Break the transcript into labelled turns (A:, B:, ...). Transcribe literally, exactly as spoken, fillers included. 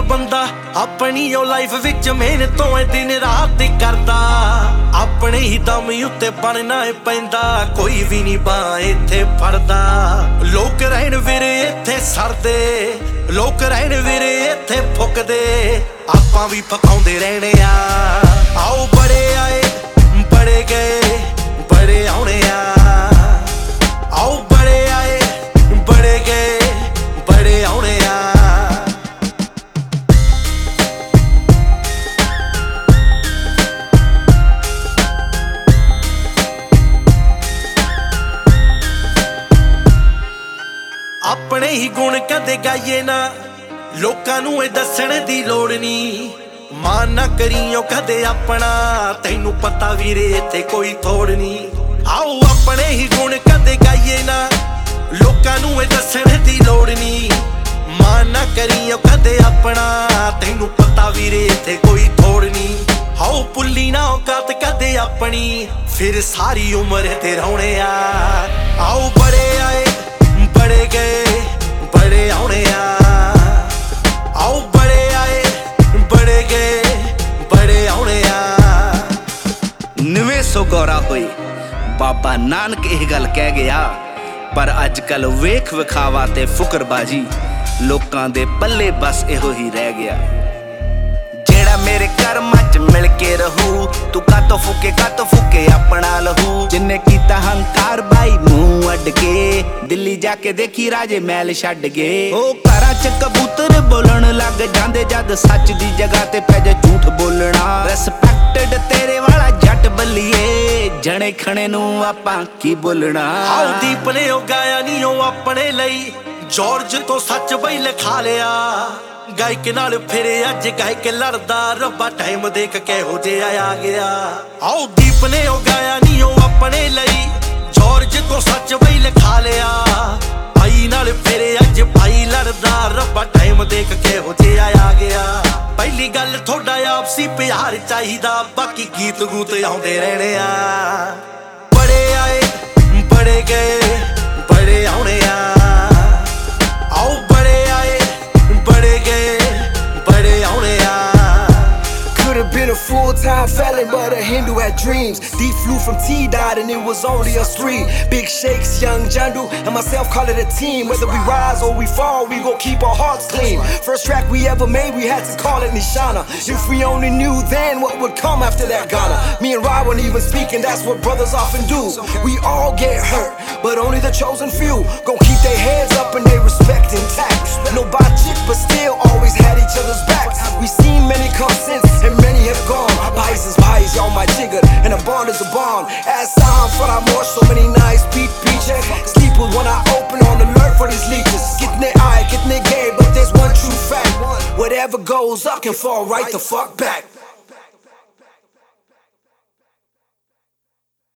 A: ਬੰਦਾ ਆਪਣੀ ਉਹ ਲਾਈਫ ਵਿੱਚ ਮਿਹਨਤੋਂ ਦਿਨ ਰਾਤ ਕਰਦਾ ਆਪਣੇ ਹੀ ਦਮ ਉੱਤੇ ਬਣਨਾ ਏ ਪੈਂਦਾ ਕੋਈ ਵੀ ਨਹੀਂ ਬਾਂਹ ਇੱਥੇ ਫੜਦਾ ਲੋਕ ਰਹਿਣ ਵੀਰੇ ਇੱਥੇ ਸਰਦੇ ਲੋਕ ਰਹਿਣ ਵੀਰੇ ਇੱਥੇ ਫੁੱਕਦੇ ਆਪਾਂ ਵੀ ਫਕਾਉਂਦੇ ਰਹਿਣੇ ਆ ਆਓ ਬੜੇ ਆਏ ਬੜੇ ਗਏ ਬੜੇ ਆਉਣੇ ਆ ਆਓ ਬੜੇ ਆਏ ਬੜੇ ਗਏ ਬੜੇ ਆਉਣੇ ਆ ਆਪਣੇ ਹੀ ਗੁਣ ਕਦੇ ਗਾਈਏ ਨਾ ਲੋਕਾਂ ਨੂੰ ਇਹ ਦੱਸਣ ਦੀ ਲੋੜ ਨਹੀਂ ਮਾਨ ਨਾ ਕਰੀਓ ਕਦੇ ਆਪਣਾ ਤੈਨੂੰ ਪਤਾ ਵੀਰੇ ਇੱਥੇ ਕੋਈ ਥੋੜ ਨਹੀਂ ਆਓ ਆਪਣੇ ਹੀ ਗੁਣ ਕਦੇ ਗਾਈਏ ਨਾ ਲੋਕਾਂ ਨੂੰ ਇਹ ਦੱਸਣ ਦੀ ਲੋੜ ਨਹੀਂ ਮਾਨ ਨਾ ਕਰੀਓ ਕਦੇ ਆਪਣਾ ਤੈਨੂੰ ਪਤਾ ਵੀਰੇ ਇੱਥੇ ਕੋਈ ਥੋੜ ਨਹੀਂ ਆਓ ਪੁੱਲੀ ਨਾ ਔਕਾਤ ਕਦੇ ਆਪਣੀ ਫਿਰ ਸਾਰੀ ਉਮਰ ਤੇ ਰਹੁਣੇ ਆ ਆਓ ਬੜੇ ਆਏ ਬੜੇ ਗਏ ਬੜੇ ਆਉਣੇ ਆ ਆਓ ਬੜੇ ਆਏ ਬੜੇ ਗਏ ਬੜੇ ਆਉਣੇ ਆ
B: ਨਵੇਂ ਸੌ ਗੌਰਾ ਹੋਏ ਬਾਬਾ ਨਾਨਕ ਇਹ ਗੱਲ ਕਹਿ ਗਿਆ ਪਰ ਅੱਜ ਕੱਲ ਵੇਖ ਵਿਖਾਵਾ ਤੇ ਫੁਕਰਬਾਜੀ ਲੋਕਾਂ ਦੇ ਪੱਲੇ ਬਸ ਇਹੋ ਹੀ ਰਹਿ ਗਿਆ ਜਿਹੜਾ ਮੇਰੇ ਕਰਮਾਂ ਚ ਮਿਲ ਕੇ ਰਹੂ ਤੂੰ ਕਾਤੋਂ ਫੁਕੇ ਕਾਤੋਂ ਫੁਕੇ ਆਪਣਾ ਲਹੂ ਜਿੰਨੇ ਕੀਤਾ ਹੰਕਾਰ ਬਾਈ ਮੂੰਹ ਅੱਡ ਕੇ ਦਿੱਲੀ ਜਾ ਕੇ ਦੇਖੀ ਰਾਜੇ ਮਹਿਲ ਛੱਡ ਗਏ ਉਹ ਘਰਾਂ ਚ ਕਬੂਤਰ ਬੋਲਣ ਲੱਗ ਜਾਂਦੇ ਜਦ ਸੱਚ ਦੀ ਜਗ੍ਹਾ ਤੇ ਪੈ ਜਾ ਝੂਠ ਬੋਲਣਾ ਰਿਸਪੈਕਟਡ ਤੇਰੇ ਵਾਲਾ ਜੱਟ ਬੱਲੀਏ ਜਣੇ ਖਣੇ ਨੂੰ ਆਪਾਂ ਕੀ ਬੋਲਣਾ
A: ਆਓ ਦੀਪ ਨੇ ਉਹ ਗਾਇਆ ਨਹੀਂ ਉਹ ਆਪਣੇ ਲਈ ਜਾਰਜ ਤੋਂ ਸੱਚ ਬਈ ਲਿਖਾ ਲਿਆ ਗਾਇਕ ਨਾਲ ਫਿਰੇ ਅੱਜ ਗਾਇਕ ਲੜਦਾ ਰੱਬਾ ਟਾਈਮ ਦੇਖ ਕਿਹੋ ਜਿਹਾ ਆ ਗਿਆ ਆਓ ਦੀਪ ਨੇ ਉਹ ਗਾਇਆ ਨਹੀਂ ਉਹ ਆਪਣੇ ਲਈ ਜਾਰਜ ਤੋਂ ਸੱਚ ਬਈ ਲਿਖਾ ਲਿਆ ਭਾਈ ਨਾਲ ਫਿਰੇ ਅੱਜ ਭਾਈ ਲੜਦਾ ਰੱਬਾ ਟਾਈਮ ਦੇਖ ਕਿਹੋ ਜਿਹਾ ਆ ਗਿਆ ਪਹਿਲੀ ਗੱਲ ਤੁਹਾਡਾ ਆਪਸੀ ਪਿਆਰ ਚਾਹੀਦਾ ਬਾਕੀ ਗੀਤ ਗੂਤ ਆਉਂਦੇ ਰਹਿਣੇ ਆ ਬੜੇ ਆਏ ਬੜੇ ਗਏ ਬੜੇ ਆਉਣੇ ਆ ਆਓ ਬੜੇ ਆਏ ਬੜੇ ਗਏ ਬੜੇ ਆਉਣੇ ਆ
C: Could have been a full-time felon, but a Hindu had dreams. D flew from T-Dot and it was only us three. Big Shakes, Young Jandu, and myself call it a team. Whether we rise or we fall, we gon' keep our hearts clean. First track we ever made, we had to call it Nishana. If we only knew then what would come after that Ghana. Me and Rod weren't even speaking, that's what brothers often do. We all get hurt, but only the chosen few gon' keep their heads up and they respect intact. No chick, but still always had each other's backs. We seen many come since and many have gone. Pies is pies, y'all my jigger, and a bond is a bond. As time for our more, so many nights beat beach. Sleep with one eye open on alert for these leeches. Getting their eye, getting their game, but there's one true fact. Whatever goes up can fall right the fuck back.